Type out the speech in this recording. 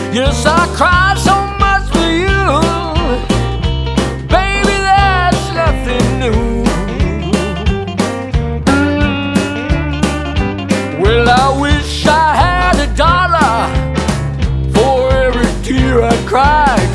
Yes, I cried so much for you. Baby, that's nothing new. Well, I wish I had $1 for every tear I cried.